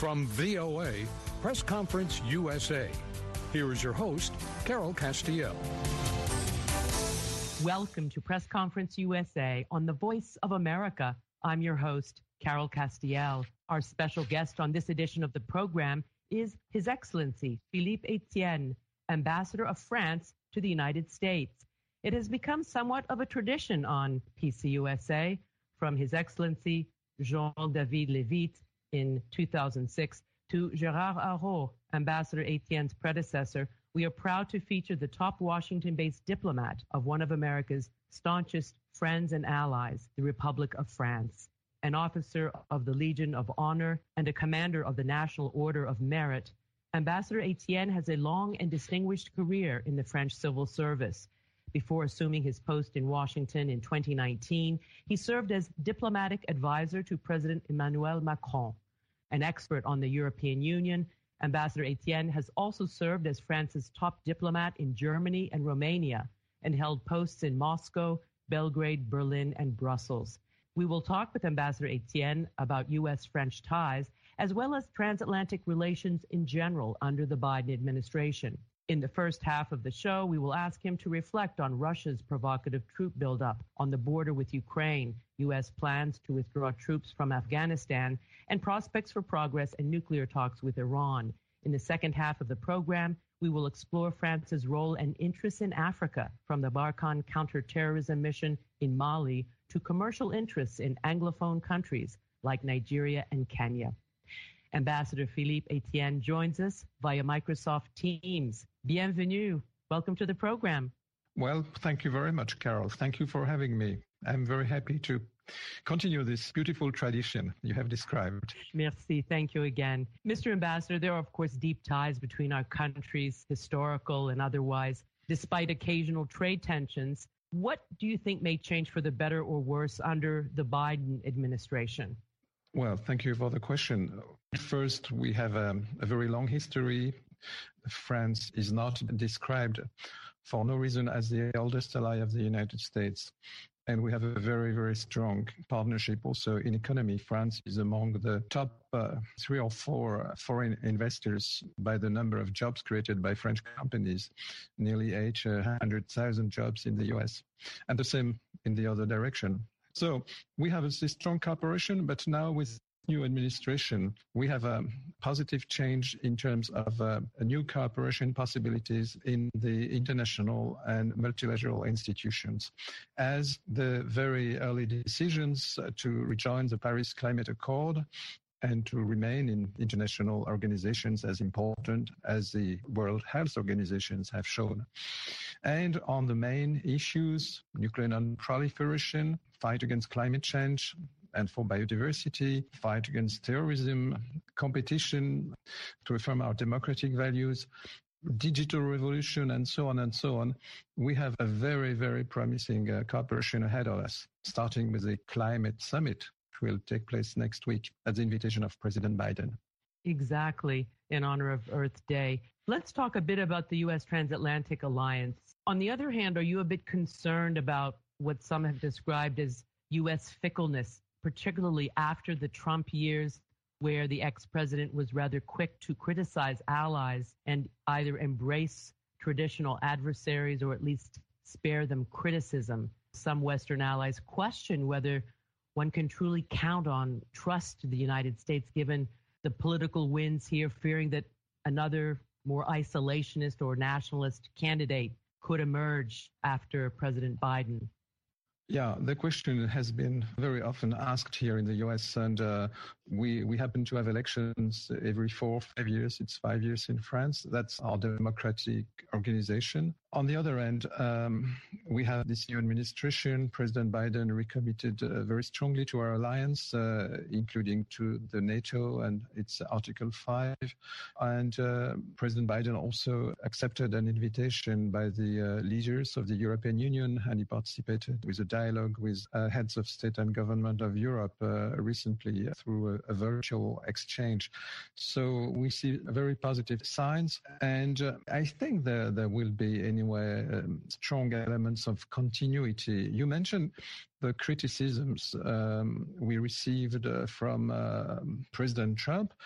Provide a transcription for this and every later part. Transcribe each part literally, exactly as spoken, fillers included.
From V O A, Press Conference U S A, here is your host, Carol Castiel. Welcome to Press Conference U S A on the Voice of America. I'm your host, Carol Castiel. Our special guest on this edition of the program is His Excellency Philippe Etienne, Ambassador of France to the United States. It has become somewhat of a tradition on P C U S A, from His Excellency Jean-David Lévite in two thousand six to Gérard Araud, Ambassador Etienne's predecessor. We are proud to feature the top Washington-based diplomat of one of America's staunchest friends and allies, the Republic of France, an officer of the Legion of Honor and a commander of the National Order of Merit. Ambassador Etienne has a long and distinguished career in the French civil service. Before assuming his post in Washington in twenty nineteen, he served as diplomatic advisor to President Emmanuel Macron. An expert on the European Union, Ambassador Etienne has also served as France's top diplomat in Germany and Romania and held posts in Moscow, Belgrade, Berlin, and Brussels. We will talk with Ambassador Etienne about U S-French ties, as well as transatlantic relations in general under the Biden administration. In the first half of the show, we will ask him to reflect on Russia's provocative troop buildup on the border with Ukraine, U S plans to withdraw troops from Afghanistan, and prospects for progress in nuclear talks with Iran. In the second half of the program, we will explore France's role and interests in Africa, from the Barkhane counterterrorism mission in Mali to commercial interests in Anglophone countries like Nigeria and Kenya. Ambassador Philippe Etienne joins us via Microsoft Teams. Bienvenue. Welcome to the program. Well, thank you very much, Carol. Thank you for having me. I'm very happy to continue this beautiful tradition you have described. Merci. Thank you again. Mister Ambassador, there are, of course, deep ties between our countries, historical and otherwise, despite occasional trade tensions. What do you think may change for the better or worse under the Biden administration? Well, thank you for the question. First, we have a, a very long history. France is not described for no reason as the oldest ally of the United States. And we have a very, very strong partnership also in economy. France is among the top uh, three or four foreign investors by the number of jobs created by French companies, nearly eight hundred thousand jobs in the U S, and the same in the other direction. So we have a strong cooperation, but now with new administration, we have a positive change in terms of uh, new cooperation possibilities in the international and multilateral institutions. As the very early decisions to rejoin the Paris Climate Accord and to remain in international organizations as important as the World Health Organizations have shown. And on the main issues, nuclear non-proliferation, fight against climate change, and for biodiversity, fight against terrorism, competition to affirm our democratic values, digital revolution, and so on and so on, we have a very, very promising uh, cooperation ahead of us, starting with the climate summit, which will take place next week at the invitation of President Biden. Exactly, in honor of Earth Day. Let's talk a bit about the U S Transatlantic Alliance. On the other hand, are you a bit concerned about what some have described as U S fickleness, particularly after the Trump years, where the ex-president was rather quick to criticize allies and either embrace traditional adversaries or at least spare them criticism? Some Western allies question whether one can truly count on trust to the United States, given the political winds here, fearing that another more isolationist or nationalist candidate could emerge after President Biden. Yeah, the question has been very often asked here in the U S, and uh, we we happen to have elections every four or five years. It's five years in France. That's our democratic organization. On the other end, um, we have this new administration. President Biden recommitted uh, very strongly to our alliance, uh, including to the NATO and its Article five. And uh, President Biden also accepted an invitation by the uh, leaders of the European Union, and he participated with a dialogue with uh, heads of state and government of Europe uh, recently through a, a virtual exchange. So we see very positive signs, and uh, I think there, there will be any Anyway, um, strong elements of continuity. You mentioned the criticisms um, we received uh, from uh, President Trump.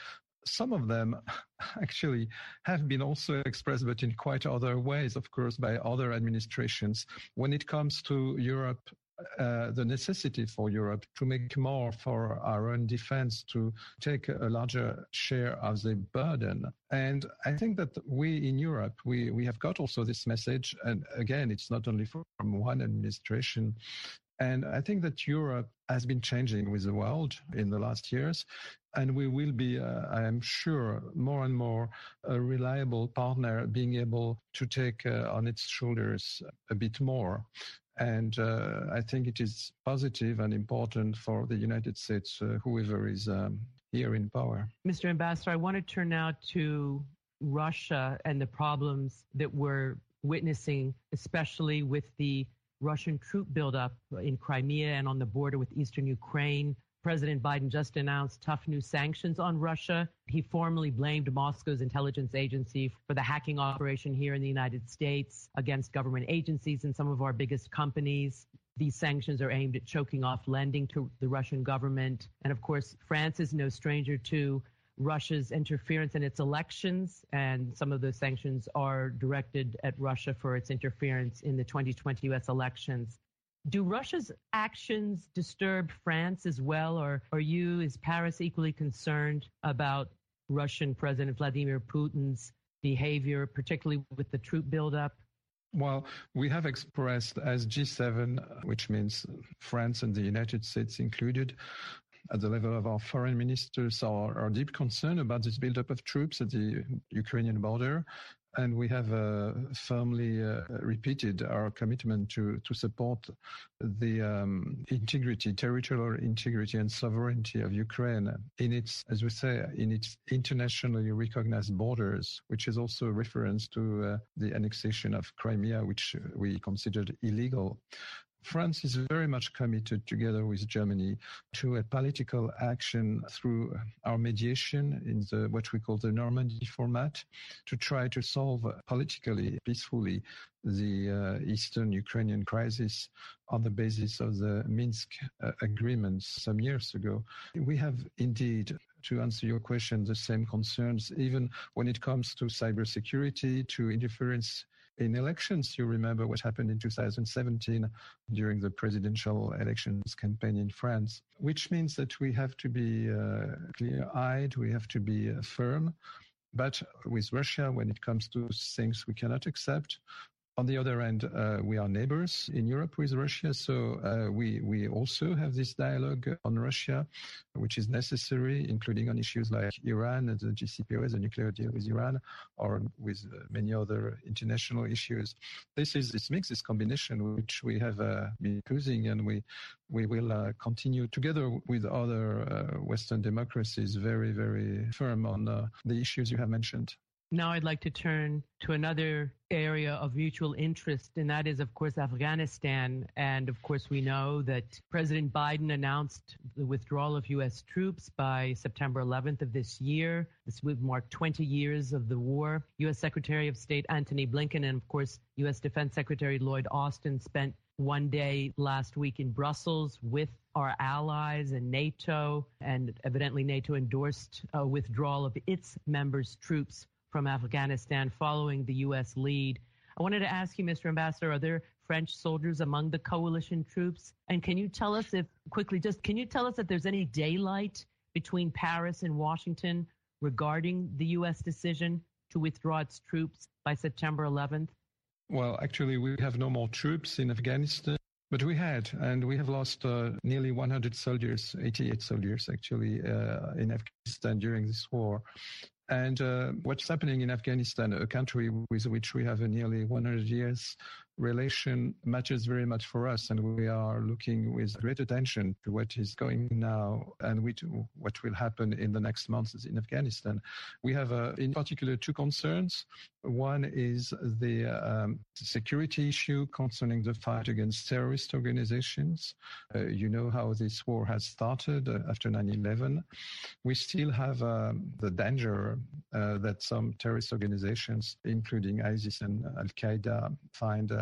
some of them actually have been also expressed, but in quite other ways, of course, by other administrations. When it comes to Europe, Uh, the necessity for Europe to make more for our own defense, to take a larger share of the burden. And I think that we in Europe, we, we have got also this message. And again, it's not only from one administration. And I think that Europe has been changing with the world in the last years. And we will be, uh, I am sure, more and more a reliable partner, being able to take uh, on its shoulders a bit more. And uh, I think it is positive and important for the United States, uh, whoever is um, here in power. Mister Ambassador, I want to turn now to Russia and the problems that we're witnessing, especially with the Russian troop buildup in Crimea and on the border with eastern Ukraine. President Biden just announced tough new sanctions on Russia. He formally blamed Moscow's intelligence agency for the hacking operation here in the United States against government agencies and some of our biggest companies. These sanctions are aimed at choking off lending to the Russian government. And of course, France is no stranger to Russia's interference in its elections, and some of those sanctions are directed at Russia for its interference in the twenty twenty U S elections. Do Russia's actions disturb France as well, or are you, is Paris equally concerned about Russian President Vladimir Putin's behavior, particularly with the troop buildup? Well, we have expressed as G seven, which means France and the United States included, at the level of our foreign ministers, our, our deep concern about this buildup of troops at the Ukrainian border. And we have uh, firmly uh, repeated our commitment to, to support the um, integrity, territorial integrity and sovereignty of Ukraine in its, as we say, in its internationally recognized borders, which is also a reference to uh, the annexation of Crimea, which we considered illegal. France is very much committed, together with Germany, to a political action through our mediation in the what we call the Normandy format, to try to solve politically, peacefully, the uh, Eastern Ukrainian crisis on the basis of the Minsk uh, agreements some years ago. We have indeed, to answer your question, the same concerns, even when it comes to cybersecurity, to interference in elections. You remember what happened in two thousand seventeen during the presidential elections campaign in France, which means that we have to be uh, clear-eyed, we have to be uh, firm. But with Russia, when it comes to things we cannot accept, on the other hand, uh, we are neighbors in Europe with Russia, so uh, we we also have this dialogue on Russia, which is necessary, including on issues like Iran and the J C P O A, the nuclear deal with Iran, or with uh, many other international issues. This is this mix, this combination, which we have uh, been using, and we we will uh, continue together with other uh, Western democracies, very very firm on uh, the issues you have mentioned. Now I'd like to turn to another area of mutual interest, and that is, of course, Afghanistan. And of course, we know that President Biden announced the withdrawal of U S troops by September eleventh of this year. This would mark twenty years of the war. U S Secretary of State Antony Blinken and, of course, U S Defense Secretary Lloyd Austin spent one day last week in Brussels with our allies and NATO, and evidently NATO endorsed a withdrawal of its members' troops from Afghanistan following the U S lead. I wanted to ask you, Mister Ambassador, are there French soldiers among the coalition troops? And can you tell us if, quickly, just can you tell us if there's any daylight between Paris and Washington regarding the U S decision to withdraw its troops by September eleventh? Well, actually, we have no more troops in Afghanistan, but we had, and we have lost uh, nearly one hundred soldiers, eighty-eight soldiers actually, uh, in Afghanistan during this war. And uh, what's happening in Afghanistan, a country with which we have a nearly one hundred years relation, matters very much for us. And we are looking with great attention to what is going now and we do, what will happen in the next months in Afghanistan. We have, uh, in particular, two concerns. One is the um, security issue concerning the fight against terrorist organizations. Uh, you know how this war has started uh, after nine eleven. We still have um, the danger uh, that some terrorist organizations, including ISIS and Al-Qaeda, find uh,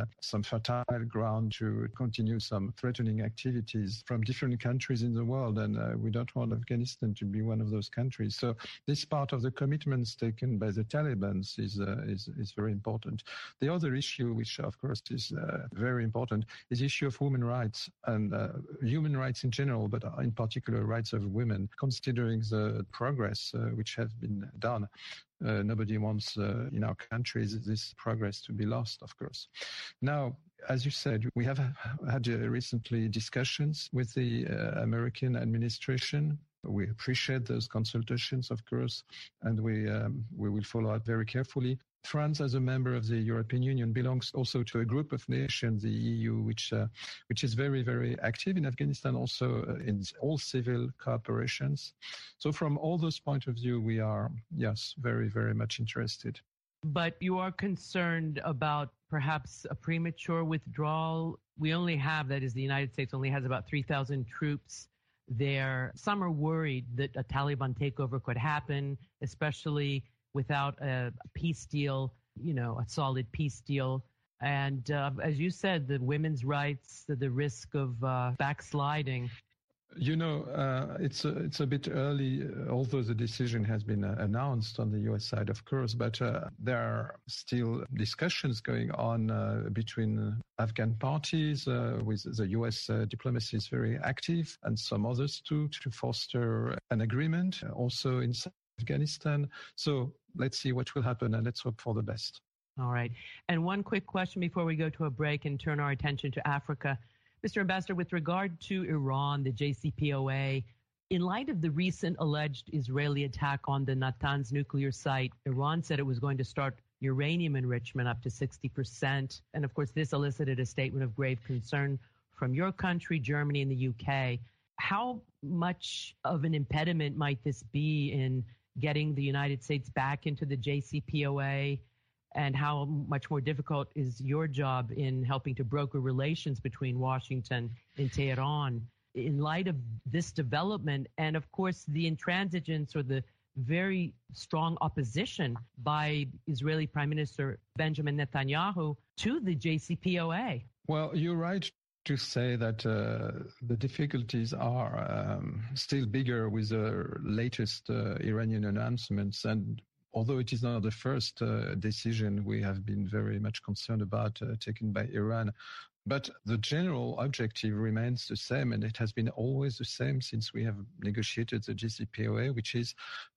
uh, some fertile ground to continue some threatening activities from different countries in the world. And uh, we don't want Afghanistan to be one of those countries. So this part of the commitments taken by the Taliban is, uh, is, is very important. The other issue, which of course is uh, very important, is the issue of women's rights and uh, human rights in general, but in particular rights of women, considering the progress uh, which has been done. Uh, nobody wants uh, in our countries this progress to be lost, of course. Now, as you said, we have had uh, recently discussions with the uh, American administration. We appreciate those consultations, of course, and we um, we will follow up very carefully. France, as a member of the European Union, belongs also to a group of nations, the E U, which uh, which is very, very active in Afghanistan, also uh, in all civil cooperations. So from all those points of view, we are, yes, very, very much interested. But you are concerned about perhaps a premature withdrawal. We only have, that is, the United States only has about three thousand troops there. Some are worried that a Taliban takeover could happen, especially without a peace deal, you know, a solid peace deal. And uh, as you said, the women's rights, the, the risk of uh, backsliding. You know, uh, it's, a, it's a bit early, although the decision has been uh, announced on the U S side, of course, but uh, there are still discussions going on uh, between Afghan parties, uh, with the U S uh, diplomacy is very active, and some others too, to foster an agreement, also in Afghanistan. So let's see what will happen, and let's hope for the best. All right. And one quick question before we go to a break and turn our attention to Africa. Mister Ambassador, with regard to Iran, the J C P O A, in light of the recent alleged Israeli attack on the Natanz nuclear site, Iran said it was going to start uranium enrichment up to sixty percent. And of course, this elicited a statement of grave concern from your country, Germany, and the U K. How much of an impediment might this be in getting the United States back into the J C P O A? And how much more difficult is your job in helping to broker relations between Washington and Tehran in light of this development? And of course, the intransigence or the very strong opposition by Israeli Prime Minister Benjamin Netanyahu to the J C P O A. Well, you're right to say that uh, the difficulties are um, still bigger with the latest uh, Iranian announcements. And although it is not the first uh, decision we have been very much concerned about uh, taken by Iran, but the general objective remains the same, and it has been always the same since we have negotiated the J C P O A, which is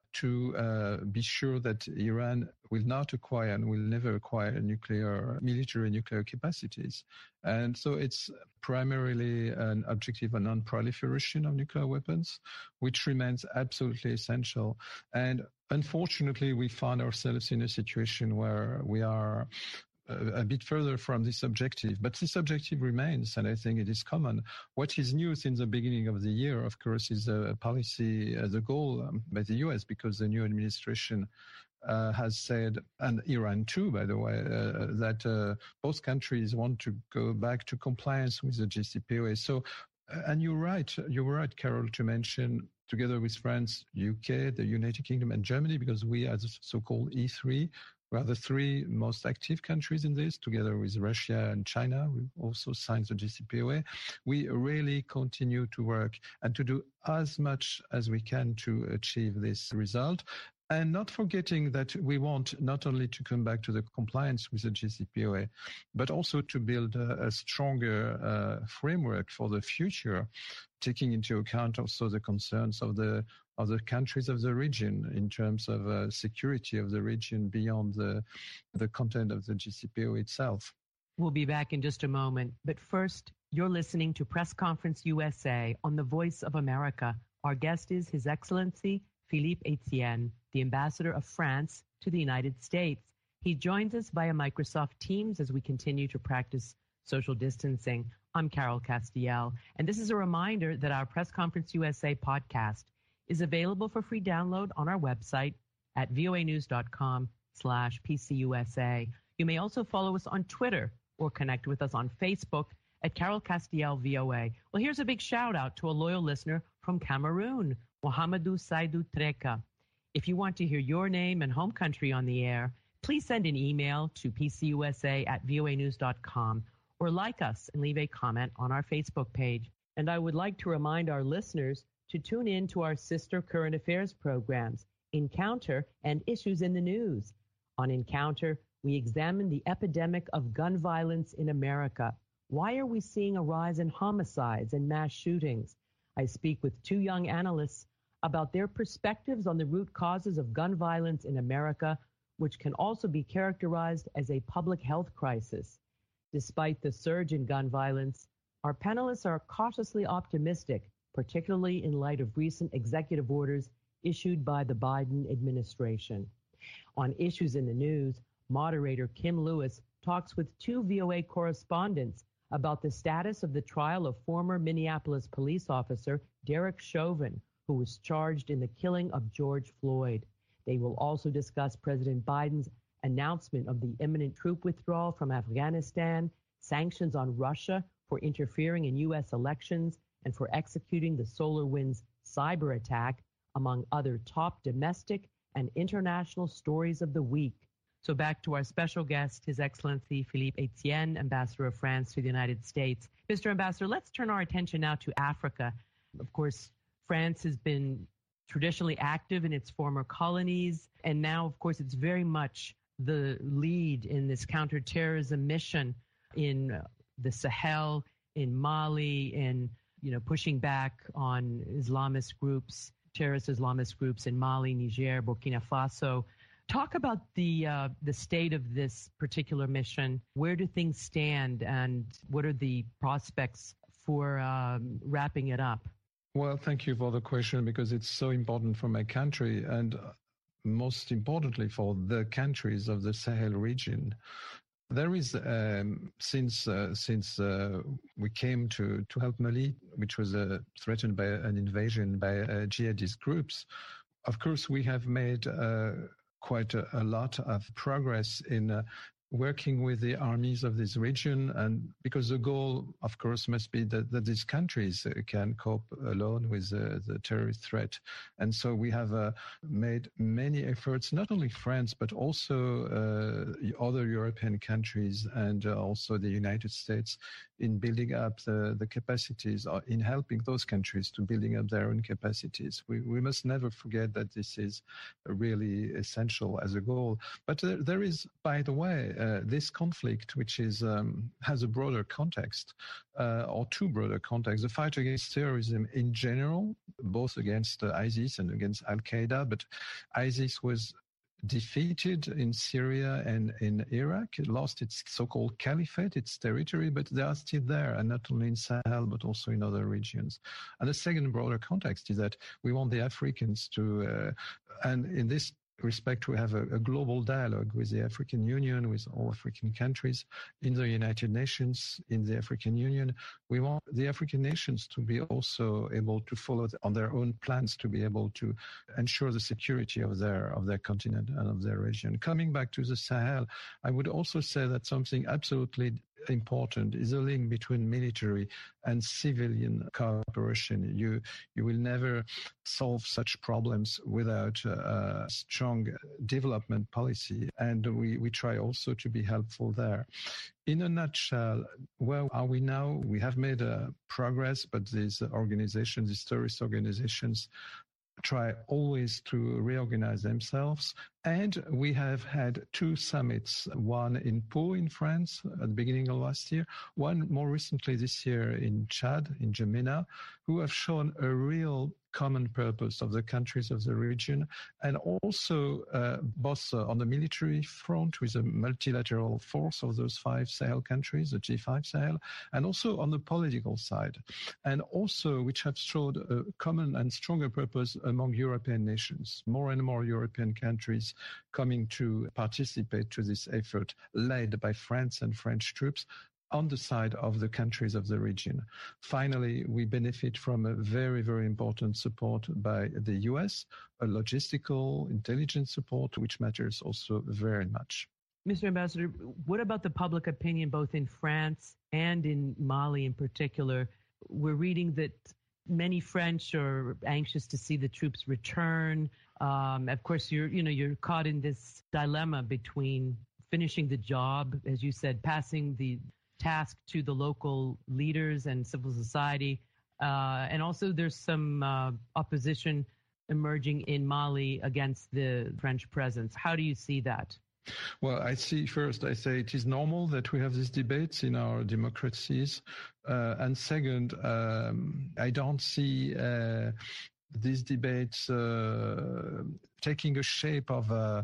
to uh, be sure that Iran will not acquire and will never acquire nuclear, military nuclear capacities. And so it's primarily an objective of non-proliferation of nuclear weapons, which remains absolutely essential. And unfortunately, we find ourselves in a situation where we are a bit further from this objective, but this objective remains, and I think it is common. What is new since the beginning of the year, of course, is a policy, uh, the goal um, by the U S, because the new administration uh, has said, and Iran too, by the way, uh, that uh, both countries want to go back to compliance with the J C P O A. So, uh, and you're right, you were right, Carol, to mention, together with France, U K, the United Kingdom, and Germany, because we are the so-called E three, we are the three most active countries in this, together with Russia and China. We also signed the J C P O A. We really continue to work and to do as much as we can to achieve this result. And not forgetting that we want not only to come back to the compliance with the J C P O A, but also to build a, a stronger uh, framework for the future, taking into account also the concerns of the of the countries of the region in terms of uh, security of the region beyond the, the content of the J C P O A itself. We'll be back in just a moment. But first, you're listening to Press Conference U S A on the Voice of America. Our guest is His Excellency Philippe Etienne, the Ambassador of France to the United States. He joins us via Microsoft Teams as we continue to practice social distancing. I'm Carol Castiel, and this is a reminder that our Press Conference U S A podcast is available for free download on our website at voanews.com slash PCUSA. You may also follow us on Twitter or connect with us on Facebook at Carol Castiel V O A. Well, here's a big shout out to a loyal listener from Cameroon, Mohamedou Saidou Treka. If you want to hear your name and home country on the air, please send an email to p c u s a at v o a news dot com or like us and leave a comment on our Facebook page. And I would like to remind our listeners to tune in to our sister current affairs programs, Encounter and Issues in the News. On Encounter, we examine the epidemic of gun violence in America. Why are we seeing a rise in homicides and mass shootings? I speak with two young analysts about their perspectives on the root causes of gun violence in America, which can also be characterized as a public health crisis. Despite the surge in gun violence, our panelists are cautiously optimistic, particularly in light of recent executive orders issued by the Biden administration. On Issues in the News, moderator Kim Lewis talks with two V O A correspondents about the status of the trial of former Minneapolis police officer Derek Chauvin, who was charged in the killing of George Floyd. They will also discuss President Biden's announcement of the imminent troop withdrawal from Afghanistan, sanctions on Russia for interfering in U S elections and for executing the SolarWinds cyber attack, among other top domestic and international stories of the week. So back to our special guest, His Excellency Philippe Etienne, Ambassador of France to the United States. Mister Ambassador, let's turn our attention now to Africa. Of course, France has been traditionally active in its former colonies, and now, of course, it's very much the lead in this counterterrorism mission in the Sahel, in Mali, in you know pushing back on Islamist groups, terrorist Islamist groups in Mali, Niger, Burkina Faso. Talk about the uh, the state of this particular mission. Where do things stand, and what are the prospects for um, wrapping it up? Well, thank you for the question, because it's so important for my country and most importantly for the countries of the Sahel region. There is, um, since uh, since uh, we came to, to help Mali, which was uh, threatened by an invasion by uh, jihadist groups, of course we have made uh, quite a, a lot of progress in uh, working with the armies of this region, and because the goal, of course, must be that, that these countries can cope alone with uh, the terrorist threat. And so we have uh, made many efforts, not only France, but also uh, other European countries and uh, also the United States, in building up the, the capacities, or in helping those countries to building up their own capacities. We, we must never forget that this is really essential as a goal. But there, there is, by the way, uh, this conflict, which is um, has a broader context, uh, or two broader contexts. The fight against terrorism in general, both against uh, ISIS and against Al-Qaeda, but ISIS was defeated in Syria and in Iraq. It lost its so-called caliphate, its territory, but they are still there, and not only in Sahel, but also in other regions. And the second broader context is that we want the Africans to, uh, and in this respect, we have a, a global dialogue with the African Union, with all African countries, in the United Nations, in the African Union. We want the African nations to be also able to follow on their own plans to be able to ensure the security of their of their continent and of their region. Coming back to the Sahel, I would also say that something absolutely important is a link between military and civilian cooperation. You you will never solve such problems without a strong development policy, and we, we try also to be helpful there. In a nutshell, where are we now? We have made uh, progress, but these organizations, these terrorist organizations, try always to reorganize themselves. And we have had two summits, one in Pau in France at the beginning of last year, one more recently this year in Chad, in N'Djamena, who have shown a real common purpose of the countries of the region, and also uh, both uh, on the military front with a multilateral force of those five Sahel countries, the G five Sahel, and also on the political side, and also which have showed a common and stronger purpose among European nations, more and more European countries coming to participate to this effort led by France and French troops on the side of the countries of the region. Finally, we benefit from a very, very important support by the U S, a logistical, intelligence support, which matters also very much. Mister Ambassador, what about the public opinion both in France and in Mali in particular? We're reading that Many French are anxious to see the troops return. Um, of course, you're, you know, you're caught in this dilemma between finishing the job, as you said, passing the task to the local leaders and civil society. Uh, and also there's some uh, opposition emerging in Mali against the French presence. How do you see that? Well, I see first, I say it is normal that we have these debates in our democracies. Uh, and second, um, I don't see uh, these debates uh, taking a shape of uh,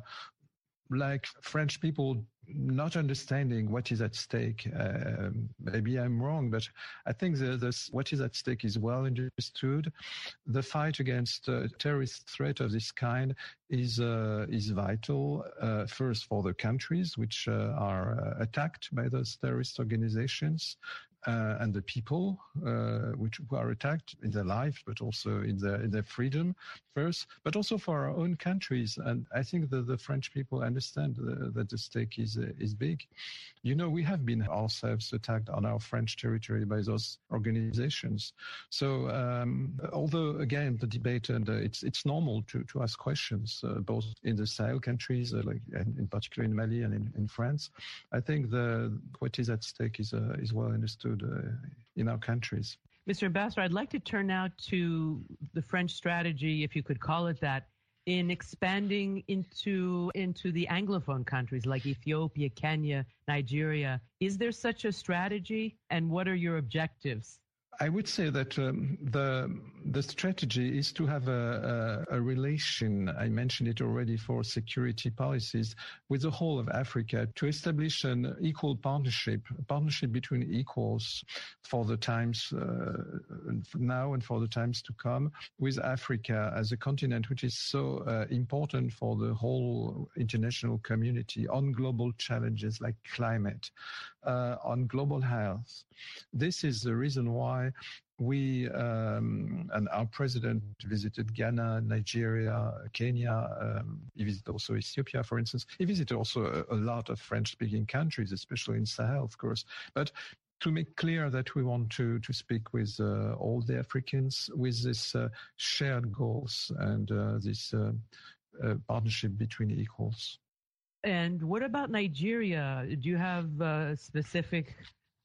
like French people not understanding what is at stake. Uh, maybe I'm wrong, but I think the, the, what is at stake is well understood. The fight against a terrorist threat of this kind is uh, is vital, uh, first for the countries which uh, are uh, attacked by those terrorist organizations, Uh, and the people uh, which who are attacked in their life, but also in their in their freedom first, but also for our own countries. And I think that the French people understand uh, that the stake is uh, is big. You know, we have been ourselves attacked on our French territory by those organizations. So um, although again the debate and uh, it's it's normal to to ask questions uh, both in the Sahel countries, uh, like and in particular in Mali and in, in France. I think the what is at stake is uh, is well understood Uh, in our countries. Mister Ambassador, I'd like to turn now to the French strategy, if you could call it that, in expanding into into the Anglophone countries like Ethiopia, Kenya, Nigeria. Is there such a strategy, and what are your objectives? I would say that um, the the strategy is to have a, a, a relation, I mentioned it already, for security policies with the whole of Africa, to establish an equal partnership, a partnership between equals for the times uh, now and for the times to come, with Africa as a continent which is so uh, important for the whole international community on global challenges like climate, uh, on global health. This is the reason why we um, and our president visited Ghana, Nigeria, Kenya. Um, he visited also Ethiopia, for instance. He visited also a, a lot of French-speaking countries, especially in Sahel, of course. But to make clear that we want to to speak with uh, all the Africans with this uh, shared goals and uh, this uh, uh, partnership between equals. And what about Nigeria? Do you have uh, specific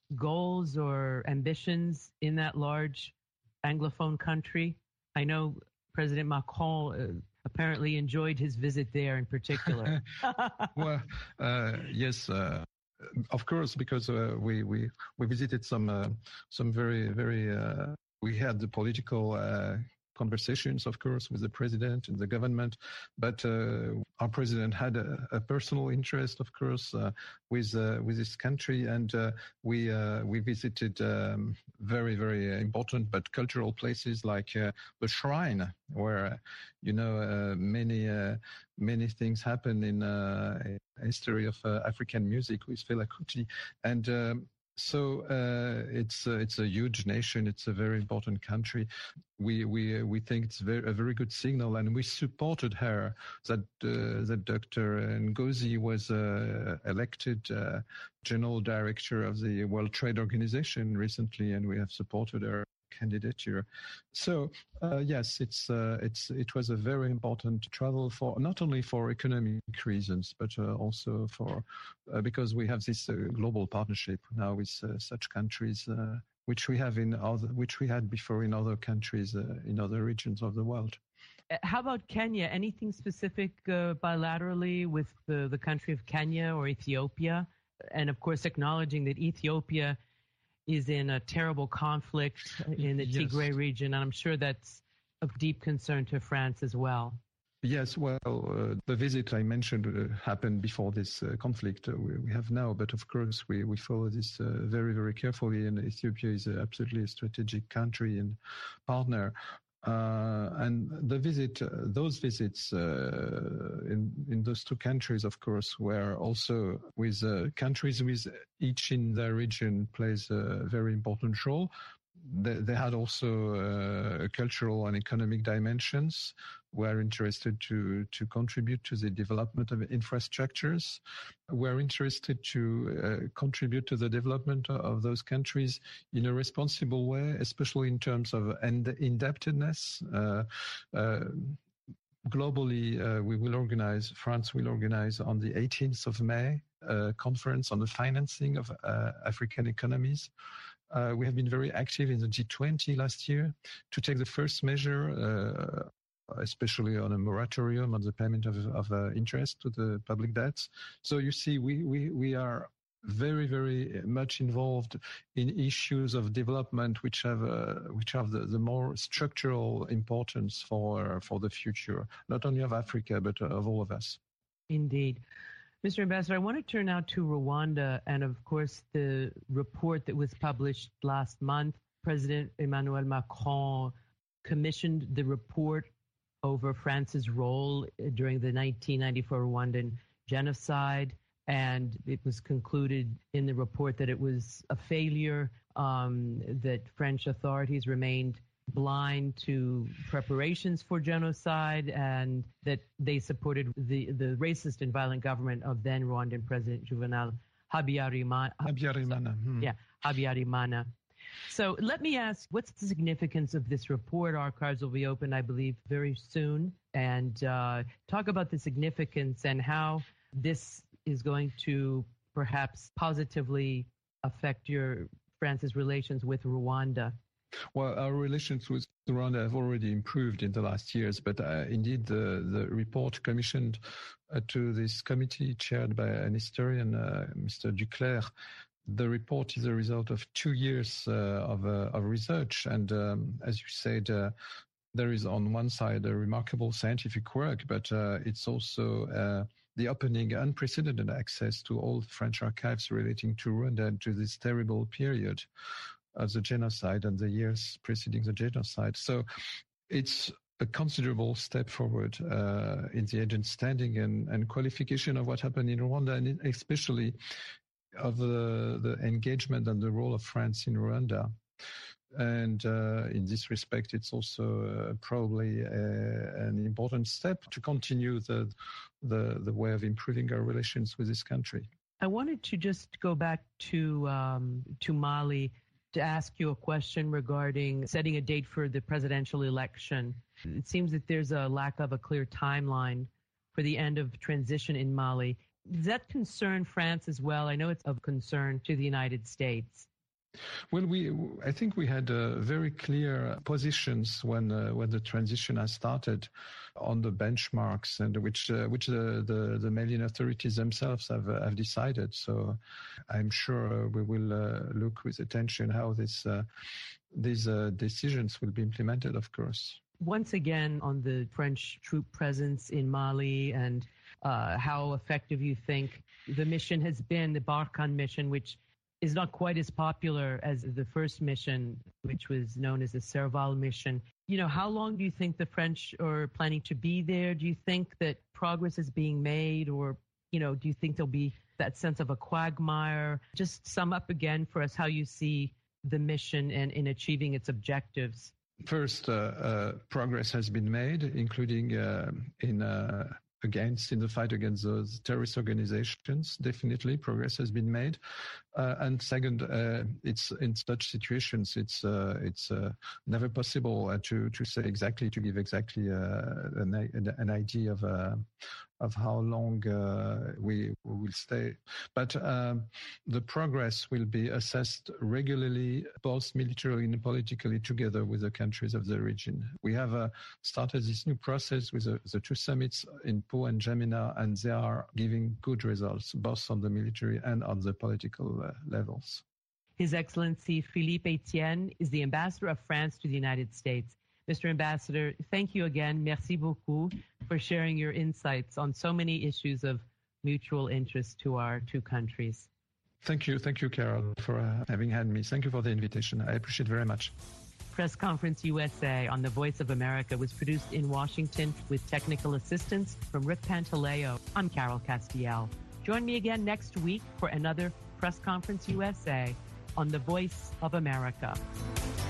goals or ambitions in that large Anglophone country? I know President Macron uh, apparently enjoyed his visit there in particular. Well, uh, yes, uh, of course, because uh, we, we, we visited some, uh, some very, very, uh, we had the political uh, conversations, of course, with the president and the government, but uh, our president had a, a personal interest, of course, uh, with uh, with this country, and uh, we uh, we visited um, very very important but cultural places like uh, the shrine, where you know uh, many uh, many things happen in uh, history of uh, African music with Fela Kuti, and. Um, So uh, it's uh, it's a huge nation. It's a very important country. We we uh, we think it's very, a very good signal, and we supported her that uh, that Doctor Ngozi was uh, elected uh, general director of the World Trade Organization recently, and we have supported her candidature. So uh, yes, it's uh, it's it was a very important travel for not only for economic reasons, but uh, also for uh, because we have this uh, global partnership now with uh, such countries, uh, which we have in other, which we had before in other countries uh, in other regions of the world. How about Kenya? Anything specific uh, bilaterally with the, the country of Kenya or Ethiopia? And of course, acknowledging that Ethiopia is in a terrible conflict in the yes. Tigray region, and I'm sure that's of deep concern to France as well. Yes, well, uh, the visit I mentioned uh, happened before this uh, conflict uh, we, we have now, but of course we, we follow this uh, very, very carefully, and Ethiopia is uh, absolutely a strategic country and partner. Uh, and the visit, uh, those visits uh, in, in those two countries, of course, were also with uh, countries with each in their region plays a very important role. they, they had also uh, cultural and economic dimensions. We're interested to, to contribute to the development of infrastructures. We're interested to uh, contribute to the development of those countries in a responsible way, especially in terms of indebtedness. Uh, uh, globally, uh, we will organize, France will organize on the eighteenth of May, a conference on the financing of uh, African economies. Uh, we have been very active in the G twenty last year to take the first measure, uh, especially on a moratorium on the payment of, of uh, interest to the public debts. So you see, we, we, we are very, very much involved in issues of development which have uh, which have the, the more structural importance for for the future, not only of Africa, but of all of us. Indeed. Mister Ambassador, I want to turn now to Rwanda and, of course, the report that was published last month. President Emmanuel Macron commissioned the report over France's role during the nineteen ninety-four Rwandan genocide, and it was concluded in the report that it was a failure, um, that French authorities remained blind to preparations for genocide, and that they supported the, the racist and violent government of then Rwandan President Juvenal Habyarimana. Habyarimana. Hmm. Yeah, Habyarimana. So let me ask, what's the significance of this report? Archives will be open, I believe, very soon. And uh, talk about the significance and how this is going to perhaps positively affect your France's relations with Rwanda. Well, our relations with Rwanda have already improved in the last years, but uh, indeed the, the report commissioned uh, to this committee chaired by an historian, uh, Mister Duclerc, the report is a result of two years uh, of, uh, of research. And um, as you said, uh, there is on one side a remarkable scientific work, but uh, it's also uh, the opening unprecedented access to all the French archives relating to Rwanda and to this terrible period of the genocide and the years preceding the genocide. So it's a considerable step forward uh, in the understanding and, and qualification of what happened in Rwanda, and especially of the, the engagement and the role of France in Rwanda. And uh, in this respect, it's also uh, probably uh, an important step to continue the, the the way of improving our relations with this country. I wanted to just go back to um, to Mali to ask you a question regarding setting a date for the presidential election. It seems that there's a lack of a clear timeline for the end of transition in Mali. Does that concern France as well? I know it's of concern to the United States. Well, we, I think we had uh, very clear positions when uh, when the transition has started on the benchmarks, and which uh, which the, the, the Malian authorities themselves have uh, have decided. So, I'm sure we will uh, look with attention how this uh, these uh, decisions will be implemented. Of course. Once again, on the French troop presence in Mali and uh, how effective you think the mission has been, the Barkhane mission, which is not quite as popular as the first mission, which was known as the Serval mission. You know, how long do you think the French are planning to be there? Do you think that progress is being made, or, you know, do you think there'll be that sense of a quagmire? Just sum up again for us how you see the mission and in achieving its objectives. First, uh, uh, progress has been made, including uh, in uh, against in the fight against those terrorist organizations. Definitely, progress has been made. Uh, and second, uh, it's in such situations, it's uh, it's uh, never possible uh, to to say exactly, to give exactly uh, an, an idea of uh, of how long uh, we, we will stay. But um, the progress will be assessed regularly, both militarily and politically, together with the countries of the region. We have uh, started this new process with the, the two summits in Pau and N'Djamena, and they are giving good results, both on the military and on the political uh, levels. His Excellency Philippe Etienne is the ambassador of France to the United States. Mister Ambassador, thank you again. Merci beaucoup for sharing your insights on so many issues of mutual interest to our two countries. Thank you. Thank you, Carol, for uh, having had me. Thank you for the invitation. I appreciate it very much. Press Conference U S A on the Voice of America was produced in Washington with technical assistance from Rick Pantaleo. I'm Carol Castiel. Join me again next week for another Press Conference U S A on the Voice of America.